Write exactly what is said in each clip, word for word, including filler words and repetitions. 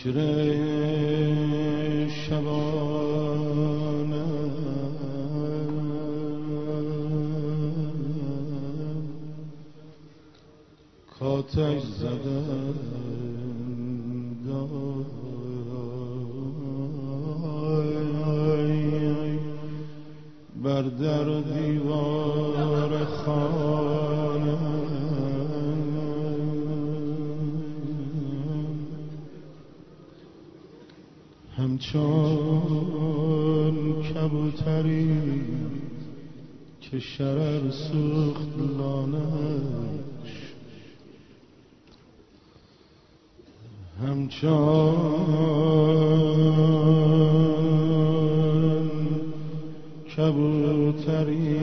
هجر شبانه کاتش زدن بر در و دیوار خانه همچون کبوتری که شرر سوخت لانش همچون کبوتری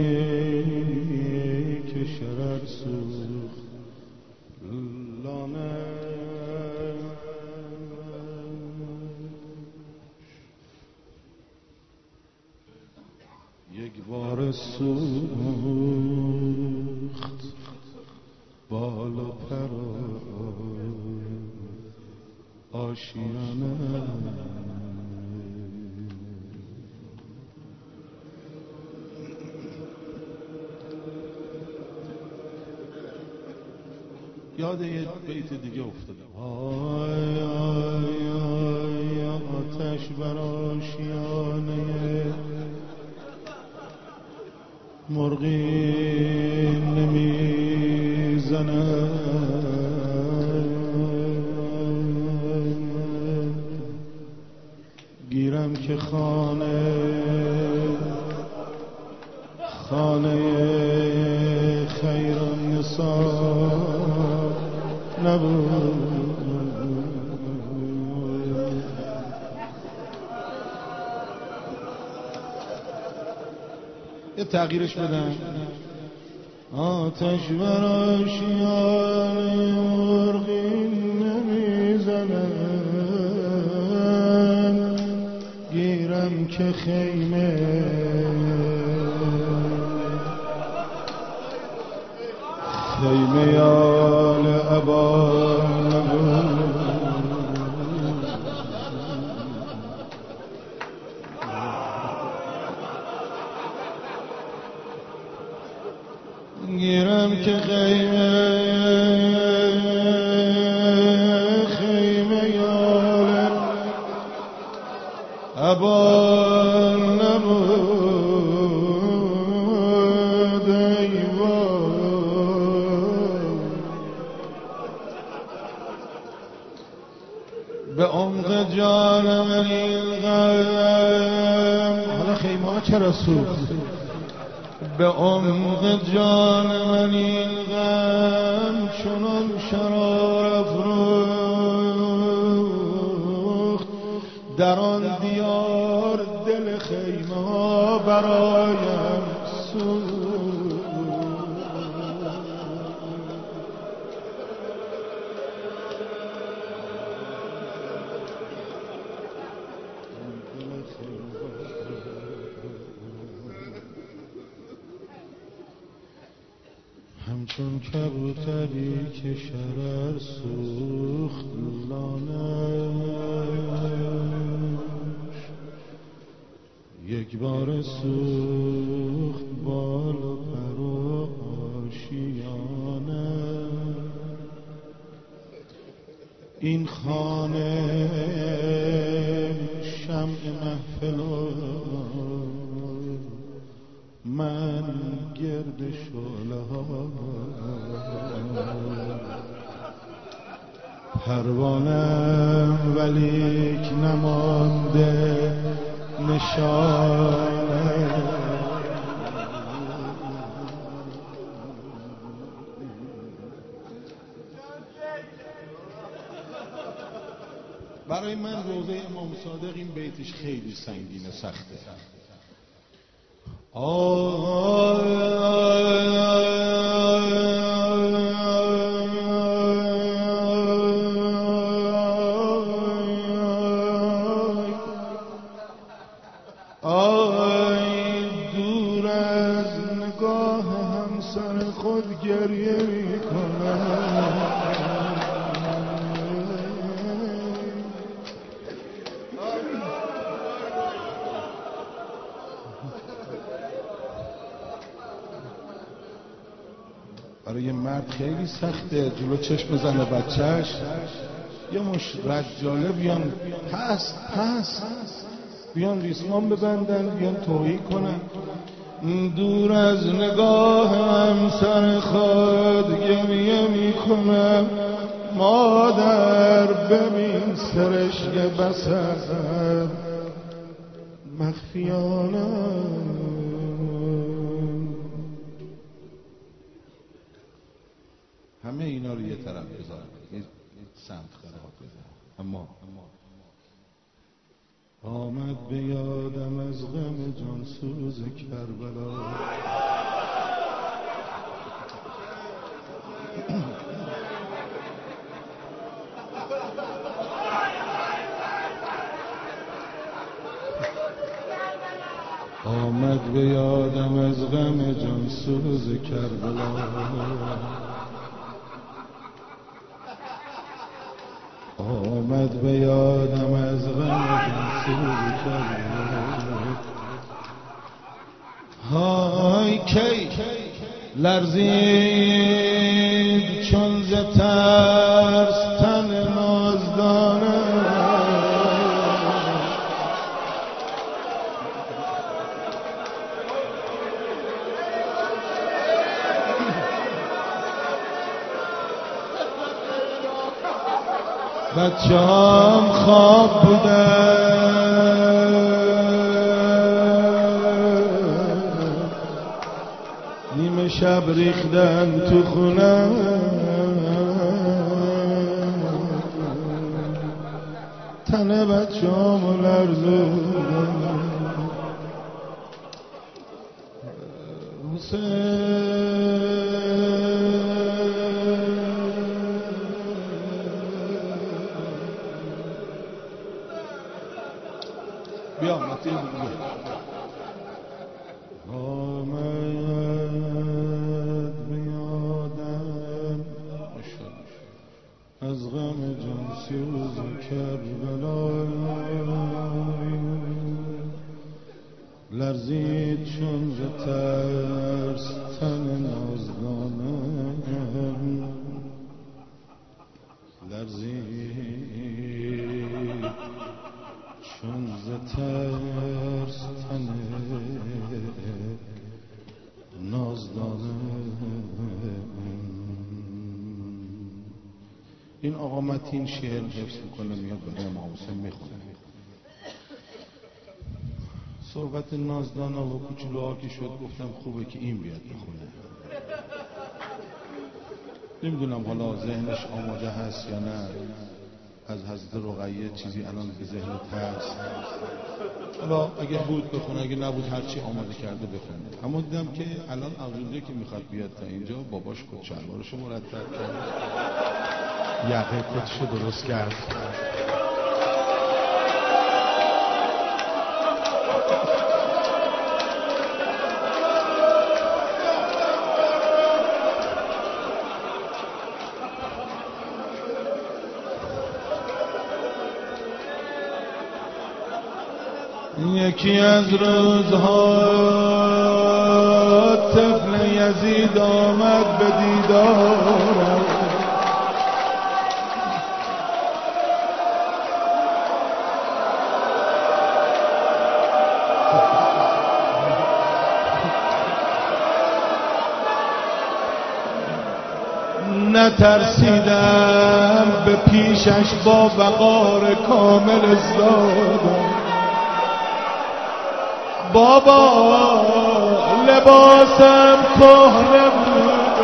که شرر سوخت لانش یک بار سوخت بال و پر آشیانه یاد یه بیت دیگه افتاده آی آی آی آتش بر آشیانه مرغی نمیزنه گیرم که خانه خانه خیر النساء نبود یه تغییرش بدم آتش بر آشیانه مرغی نمیزنه گیرم که خیمه خیمه آل ابا نبود گیرم که خیمه خیمه آل ابا نبود ای به عمق جانم این غم حالا خیمه ها چرا سوخت به عمق جان من این غم چنان شرار افروخت در آن دیار دل خیمه ها برایم سوخت همچون کبوتری که شرر سوخت لانش یک بار سوخت بال و پر و آشیانه این خانه شمع محفل من گرد شعله ها پروانم ولیک نمانده نشانه برای من روضه امام صادق این بیتش خیلی سنگین و سخته آی دور از نگاه همسر خود گریه می کنم برای یه مرد خیلی سخته جلو چشم زن بچهش یه مش رجاله بیان پس پس بیان ریسمان ببندن بیان توهی کنن. دور از نگاهم سر خود گریه میکنم مادر ببین سرشک بسر مخفیانه. همه اینا رو یه طرف بذارم یه سمت خراب بذارم. اما آمد به یادم از غم جانسوز کربلا آمد به یادم از غم جانسوز کربلا آمد به یادم از غم جانسوز کربلا. های کی لرزید چون ز ترس تن نازدانه بچه هم خواب بودن نیمه شب ریختن تو خونه تن بچه هم لرزودن. بیا مطیل بگو آمد بیادم از غم جانسوز کربلا لرزید چون ز ترس تن نازدانم لرزید چون ز ترس تن نازدانم. این آقا متین شعر حفظ میکنه میاد برای امام حسین میخونه. صحبت نازدانه و کوچولوها که شد گفتم خوبه که این بیاد بخونه. نمیدونم حالا ذهنش آماده هست یا نه از حضرت رقیه چیزی الان به ذهنت هست. حالا اگه بود بخونه اگه نبود هرچی آماده کرده بخونه. اما دیدم که الان آقایونی که میخواد بیاد تا اینجا باباش کت شلوارشو مرتب کرد یقه کتشو درست کرد یکی از روزها طفل یزید آمد به دیدارم نترسیدم به پیشش با وقار کامل ایستادم. بابا لباسم کهنه بود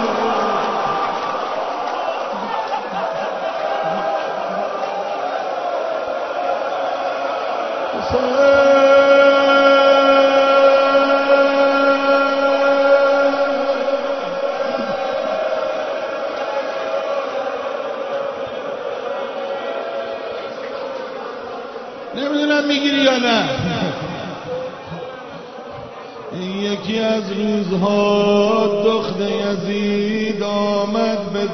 نمیدونم میگیری یا نه. یکی از روزها دخت یزید آمد به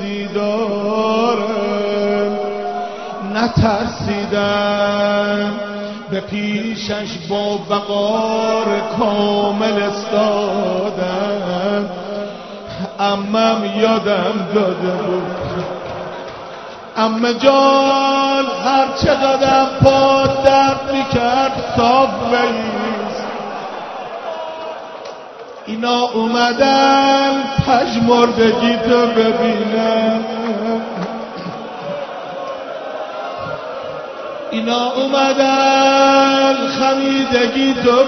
دیدارم نترسیدم به پیشش با وقار کامل استادم. عمم یادم داده بود عمه جان هر چه دادم پا درد میکرد صاف بیست اینا اومدن پژمردگی تو ببینن اینا اومدن خمیدگی تو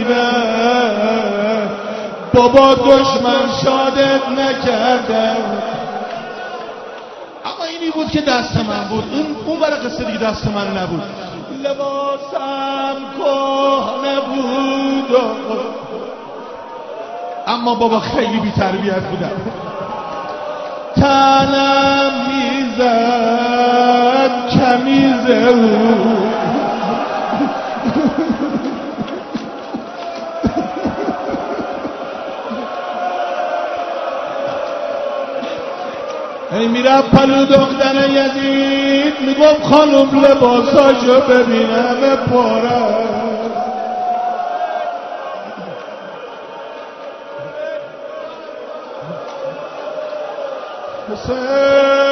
ببینن بابا دشمن شادت نکردن اما اینی بود که دست من بود اون اون برای قصه دیگه دست من نبود لباسم کهنه بود اما بابا خیلی بی تربیت بودم تنم میزد کمیز او ای میرم پلو دختر یزید میگم خانم لباساشو ببینم پاره حسین